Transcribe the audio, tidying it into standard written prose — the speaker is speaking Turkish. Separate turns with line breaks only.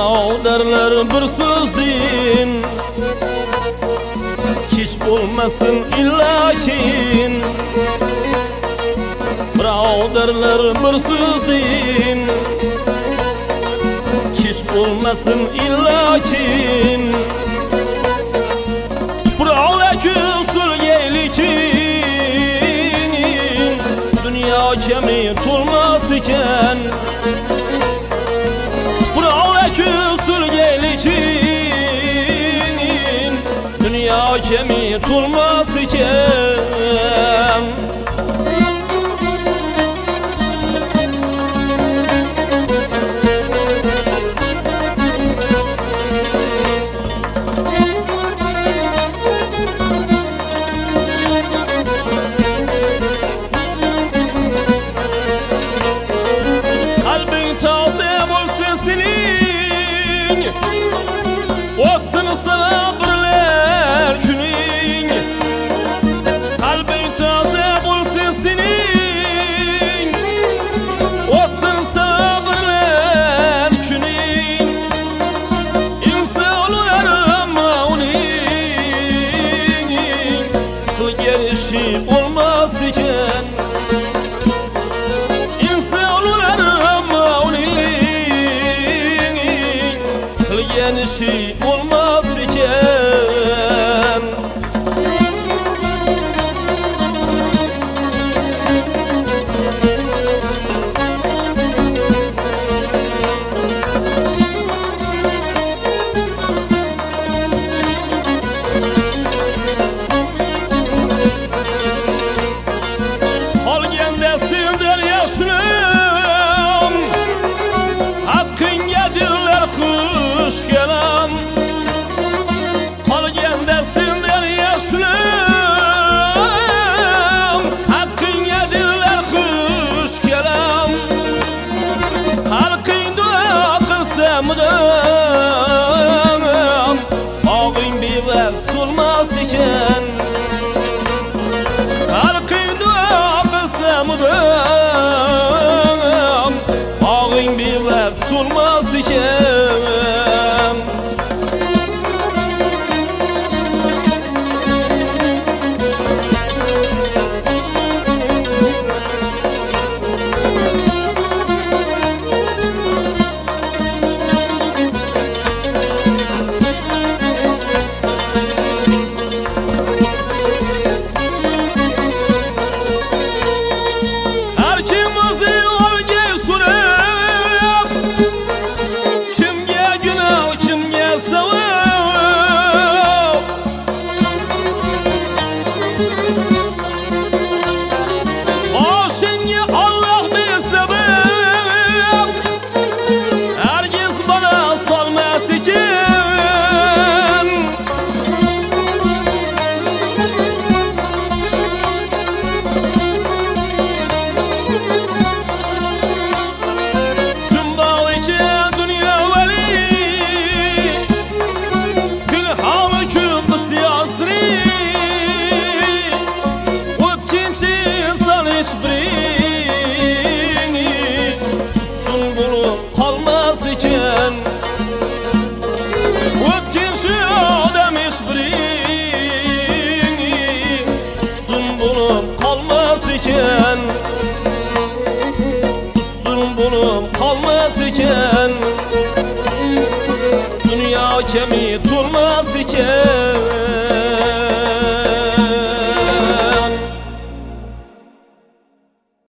Birodarlar bir so'z deyin, kech bo'lmasin illakin. Birodarlar bir so'z deyin, kech bo'lmasin illakin. Tuproqdagi sulgaylikin, dunyo kami to'lmas ekan. Tuproqdagi sulgaylikin, dunyo kami to'lmas ekan. O'tsin sabırlar kuning, qalbing toza bo'lsin sening. O'tsin sabırlar kuning, insonlar hamma uning qilgan ishi bo'lmas ekan. Insonlar hamma uning qilgan ishi olmaz iken. Olganda senden yaşlım, hakkınga diller kuş kelam. Olganda senden yaşlım, hakkınga diller kuş kelam. Halkın dua qilsamdan, og'ing bevaf so'lmas ekan. Halkın dua qilsamdan, og'ing bevaf so'lmas ekan. Ustun bulup kalmaz iken, dünya kemi tulmaz iken.